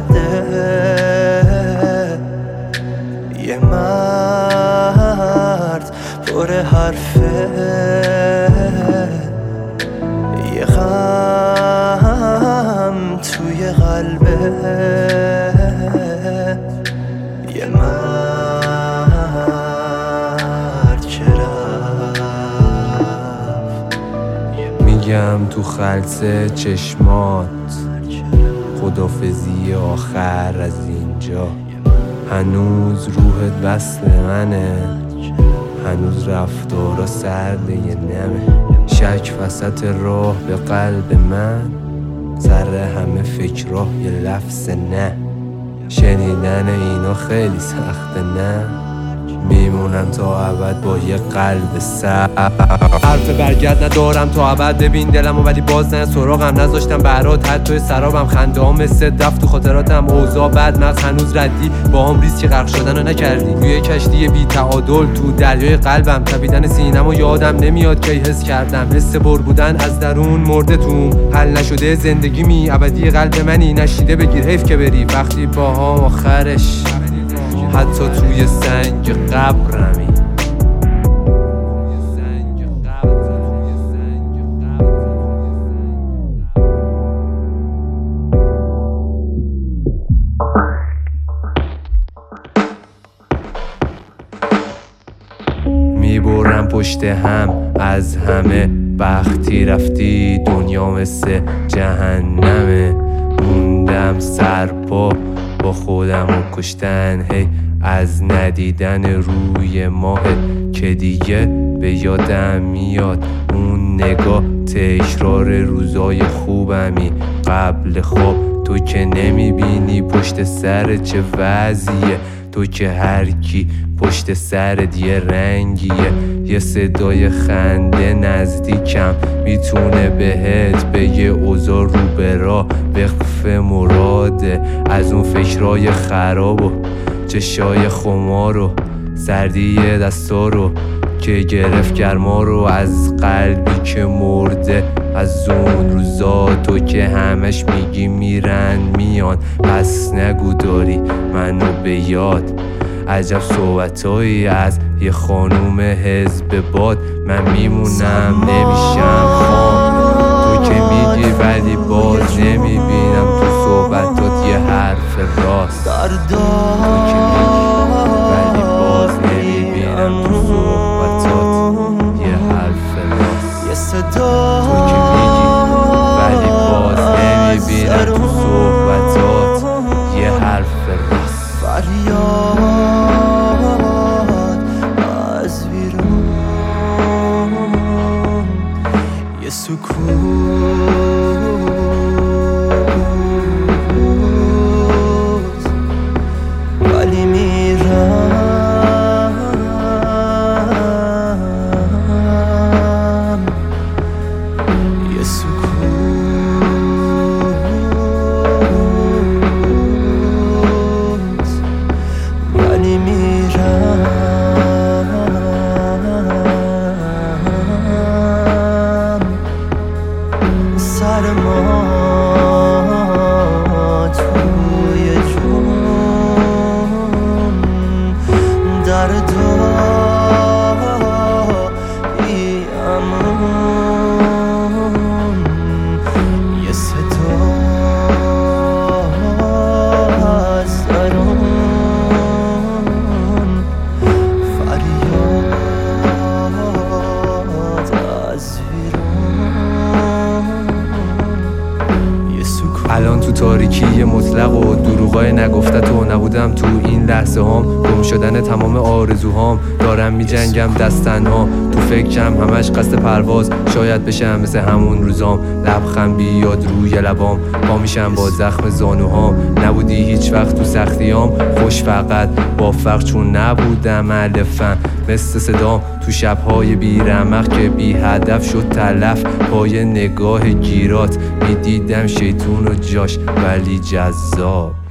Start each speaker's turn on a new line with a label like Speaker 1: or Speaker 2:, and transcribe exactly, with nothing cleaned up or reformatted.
Speaker 1: کرده یه مرد پر حرفه، یه غم توی قلبه، یه مرد که رفت.
Speaker 2: میگم تو خلص چشمات خدافزی آخر از اینجا، هنوز روحت وصل منه، هنوز رفتارا سرد یه نمه، شک وسط راه به قلب من، سر همه فکرها یه لفظ نه، شنیدن اینا خیلی سخته نه، میمونم تا ابد با یه قلب سر. حرف برگرد ندارم تا ابد، ببین دلمو ولی باز نه سراغم، نذاشتم برات حد توی سرابم، خنده ها مثل رفت تو خاطراتم، اوضاع بد مغز هنوز ردی، با هم ریسک غرق شدن رو نکردی، روی کشتی بی تعادل تو دریای قلبم، تپیدن سینمو یادم نمیاد کی حس کردم، حس بر بودن از درون مرده توم، حل نشده زندگی می ابدی قلب منی، نشیده بگیر حیف که بری وقتی با هم آخرش حتی توی سنگ قبرمی. میبرم پشت هم از همه، وقتی رفتی دنیا مثل جهنمه، موندم سرپا با خودم و کشتن، هی از ندیدن روی ماه که دیگه به یادم میاد اون نگاه، تکرار روزای خوبمی قبل خواب، تو که نمیبینی پشت سر چه وضعیه، تو که هر کی پشت سرت یه رنگیه، یه صدای خنده نزدیکم میتونه بهت بگه اوضاع رو به راه، وقف مراده از اون فکرای خراب و چشای خمار و سردی دستا رو که گرفت گرما رو، از قلبی که مرده از اون روزا، تو که همش میگی میرن میان، پس نگو داری منو به یاد، عجب صحبتایی از یه خانوم حزب باد، من میمونم نمیشم خام، تو که میگی ولی باز نمیبینم تو صحبتات یه حرف راست، تو که میگی ولی باز نمیبینم تو صحبتات یه حرف راست،
Speaker 1: یه صدا
Speaker 2: تو که میگی ولی باز نمیبینم تو صحبتات یه حرف راست،
Speaker 1: فریاد از بیرون، یه سکوت ولی میرم، یه سکوت ولی میرم، سر ما توی جون دردایی امون، یه صدا از درون، فریاد از بیرون، یه سکوت.
Speaker 2: الان تو تاریکی مطلق و دروغای نگفته تو نبودم، تو این لحظه هام گم شدن تمام آرزوهام، دارم می جنگم دستنها، تو فکرم همش قصد پرواز، شاید بشم مثل همون روزام، لبخند بیاد روی لبام، پا میشم با زخم زانوهام، نبودی هیچ وقت تو سختیام، خوش فقط با فرق چون نبودم الفن، مثل صدام تو شبهای بیرمق که بی هدف شد تلف، پای نگاه گیرات میدیدم شیطون و جاش ولی جذاب.